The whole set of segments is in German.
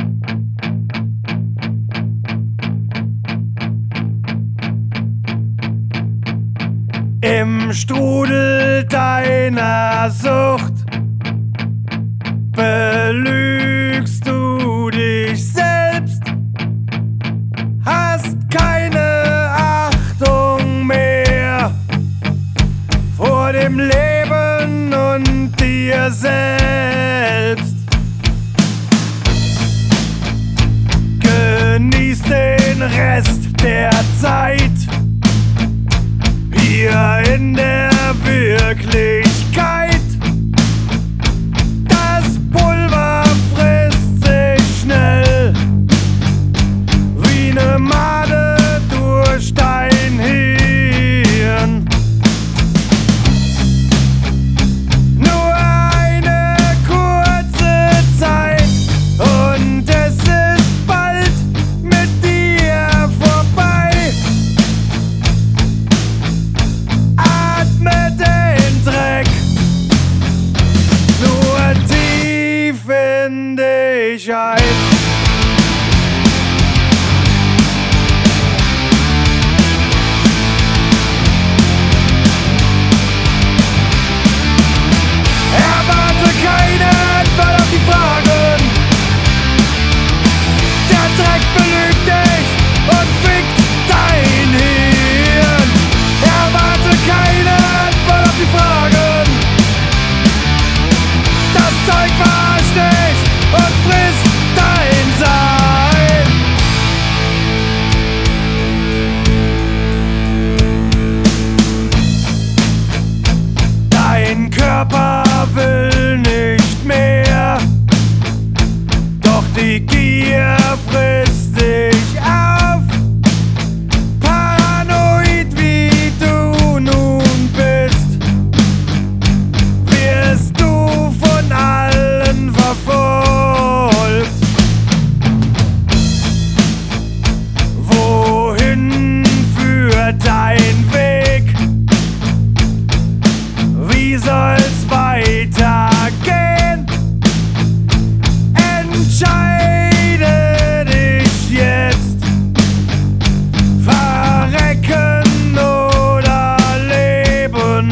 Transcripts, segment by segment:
Im Strudel deiner Sucht belügst du dich selbst, hast keine Achtung mehr vor dem Leben und dir selbst. Genieß den Rest der Zeit hier in der Wirklichkeit. Das Pulver frisst sich schnell wie ne Made durch dein Hirn. Nur eine kurze Zeit und es ist bald mit dir vorbei. Atme den Dreck nur tief in dich ein. Erwarte keine Antwort auf die Fragen. Der Dreck belügt dich und fickt dein Hirn. Erwarte keine Antwort auf die Fragen. Das Zeug verarscht dich und frisst dein Sein. Dein Körper will nicht mehr, doch die Gier frisst dich auf. Paranoid wie du nun bist, wirst du von allen verfolgt. Wohin führt dein Weg? Wie soll's weitergehen? Entscheide dich jetzt. Verrecken oder leben.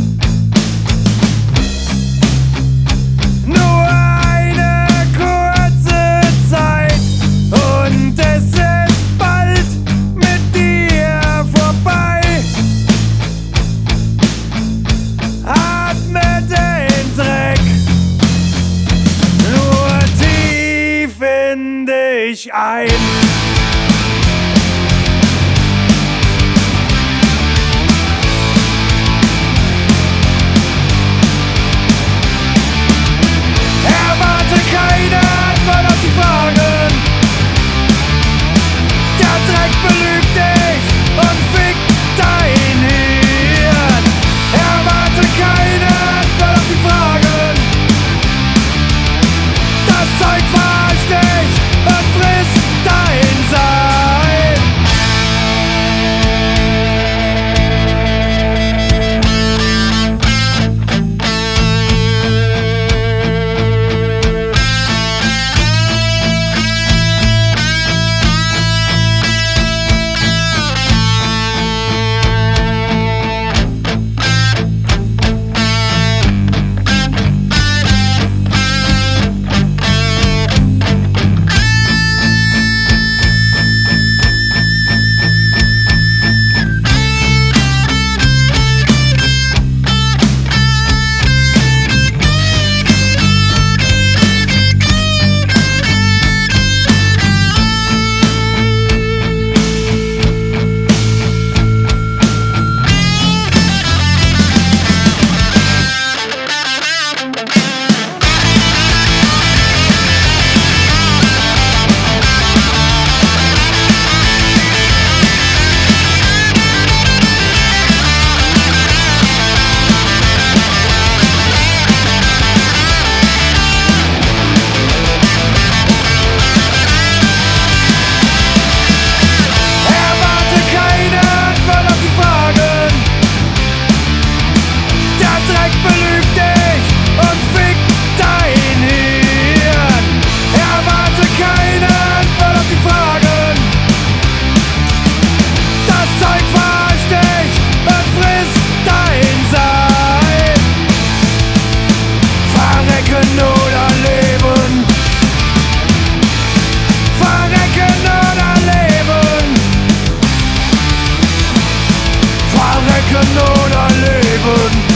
Nur eine kurze Zeit und es ist bald mit dir vorbei. Atme den Dreck nur tief in dich ein. Erwarte keine Antwort auf die Fragen. Der Dreck belügt dich und fickt dein Hirn. Erwarte keine Antwort auf die Fragen. Das Zeug verarscht dich und frisst dein Kanone erleben.